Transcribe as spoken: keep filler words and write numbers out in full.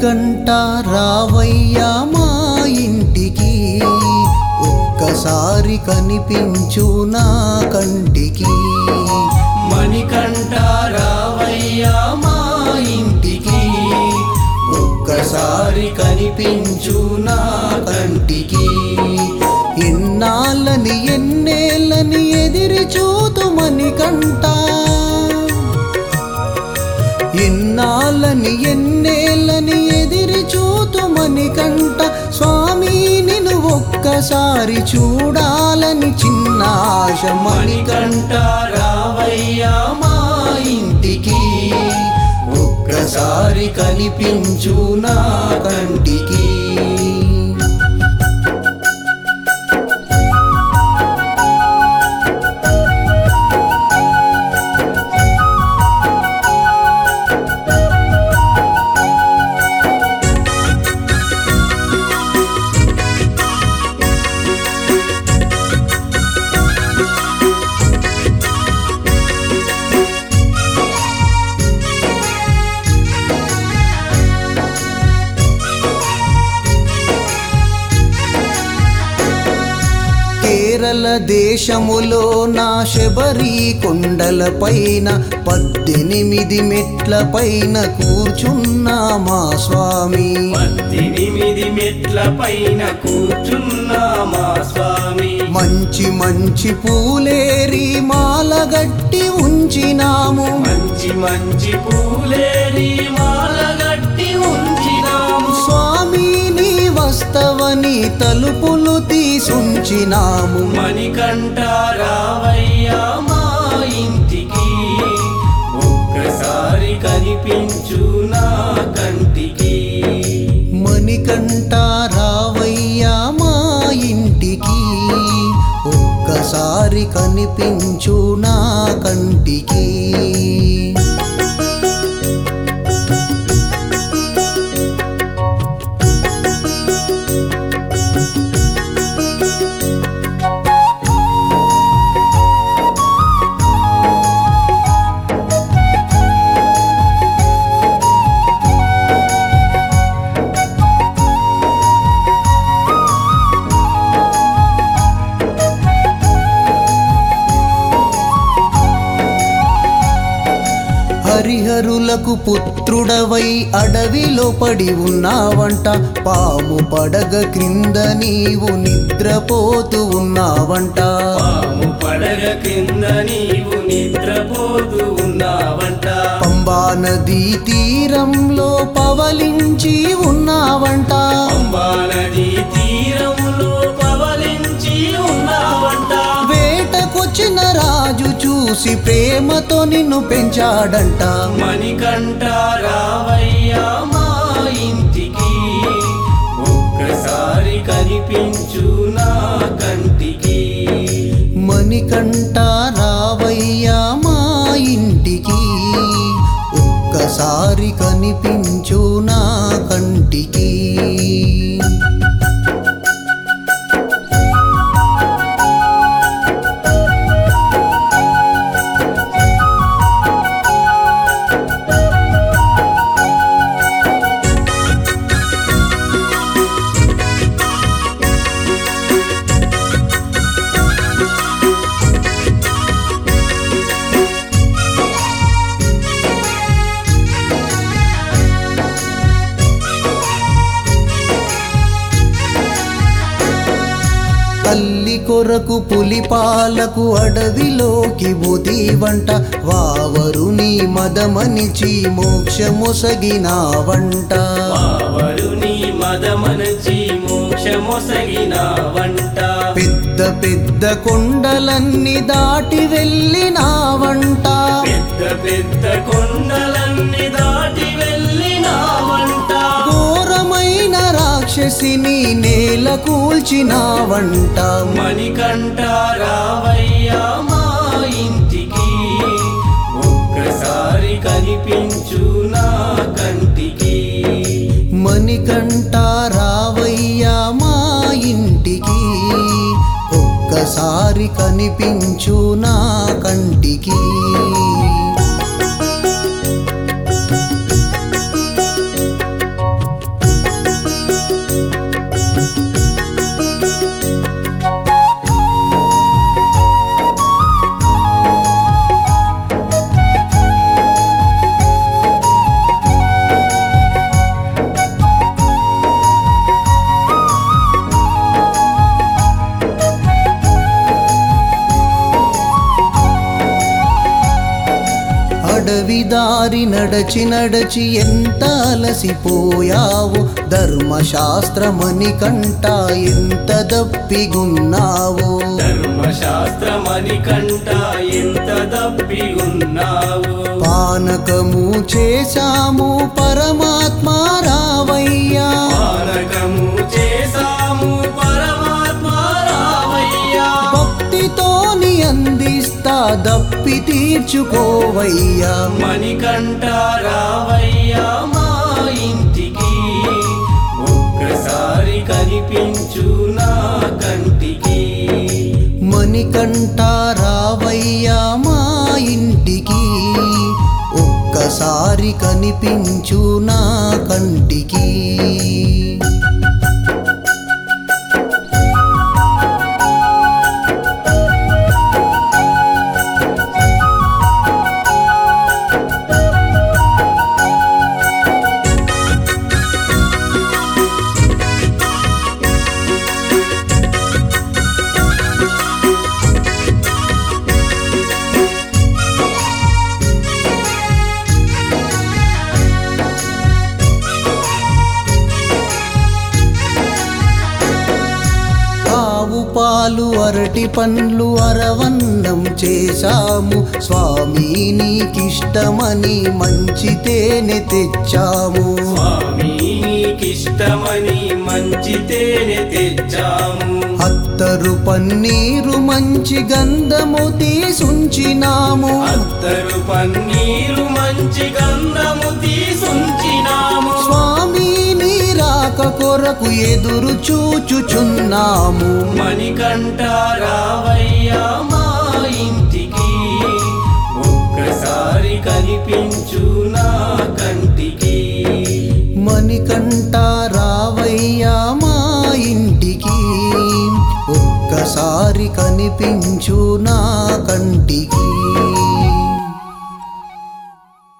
మణికంఠ రావయ్యా మా ఇంటికి, ఒక్కసారి కనిపించు నా కంటికి. మణికంఠ రావయ్యా మా ఇంటికి, ఒక్కసారి కనిపించు నా కంటికి. ఎన్నాళ్ళని ఎన్నేళ్ళని ఎదిరి చూతు మణికంఠ, ఎన్నాళ్ళని ఎన్నేళ్ళని ఎదిరి చూతు మణికంఠ. స్వామి నిన్ను ఒక్కసారి చూడాలని చిన్న ఆశ. మణికంఠ రావయ్యా మా ఇంటికి, ఒక్కసారి కనిపించు నా కంటికి. కేరళ దేశములో నా శబరి కొండల పైన, పద్దెనిమిది మెట్ల పైన కూర్చున్నా మా స్వామి. పద్దెనిమిది మెట్ల పైన కూర్చున్నా మా స్వామి. మంచి మంచి పూలేరి మాలగట్టి ఉంచినాము, మంచి మంచి పూలేరి మాలగట్టి ఉంచినాము. స్వామి నీ వస్తవని తలుపులు తీసుంచినాము. మణికంఠ రావయ్యా మా ఇంటికి, ఒక్కసారి కనిపించు నా కంటికి. మణికంఠ రావయ్యా మా ఇంటికి, ఒక్కసారి కనిపించు నా కంటికి. హరిహరులకు పుత్రుడవై అడవిలో పడి ఉన్నావంట, పాము పడగ క్రింద నీవు నిద్రపోతూ ఉన్నావంట. పాము పడగ కింద నీవు నిద్రపోతూ ఉన్నావంట. పంబా నదీ తీరంలో పవలించి ఉన్నావంట, పంబా నదీ తీరములో పవలించి ఉన్నావంట. వేటకొచ్చిన రాజు చూసి ప్రేమతో నిన్ను పెంచాడంట. మణికంఠ రావయ్యా మా ఇంటికి, ఒక్కసారి కనిపించు నా కంటికి. మణికంఠ రావయ్యా మా ఇంటికి, ఒక్కసారి కనిపించు నా కంటికి. తల్లి కొరకు పులిపాలకు అడవిలోకి పోతీవంట, వావరుని మదమనిచి మోక్షమొసగినావంట. వావరుని మదమనచి మోక్షమొసగినావంట. పెద్ద పెద్ద కొండలన్నీ దాటి వెళ్ళినావంట, పెద్ద పెద్ద కొండలన్నీ దాటి వెళ్ళినావంట. ఘోరమైన రాక్షసిని నేల కూల్చినావంట. మణికంఠ రావయ్యా మా ఇంటికి, ఒక్కసారి కనిపించు నా కంటికి. మణికంఠ రావయ్యా మా ఇంటికి, ఒక్కసారి కనిపించు నా కంటికి. అడవిదారి నడచి నడచి ఎంత అలసిపోయావు, ధర్మశాస్త్రమని కంట ఎంత దప్పిగున్నావు. ధర్మశాస్త్రమని కంట ఎంత దప్పి ఉన్నావు. పానకము చేశాము పరమాత్మ రావయ్యా, పానకము చేసాము పరమాత్మ రావయ్యా. భక్తితోని అందిస్తా దప్పి తీర్చుకోవయ్యా. మణికంఠ రావయ్యా మా ఇంటికి, ఒక్కసారి కనిపించు నా కంటికి. మణికంఠ రావయ్యా మా ఇంటికి, ఒక్కసారి కనిపించు నా కంటికి. పాలు అరటి పండ్లు అరవన్నం చేశాము, స్వామి నీకిష్టమని మంచి తేనె తెచ్చాము. స్వామి నీకిష్టమని మంచి తేనె తెచ్చాము. అత్తరు పన్నీరు మంచి గంధము తీసుంచినాము. అత్తరు పన్నీరు మంచి గంధము తీసుంచినాము. స్వామి నీ రాక కొరకు ఎదురు చూచుచున్నాము. మణికంఠ రావయ్యా మా ఇంటికి, ఒక్కసారి కనిపించు నా కంటికి. మణికంఠ రావయ్యా మా ఇంటికి, ఒక్కసారి కనిపించు నా కంటికి.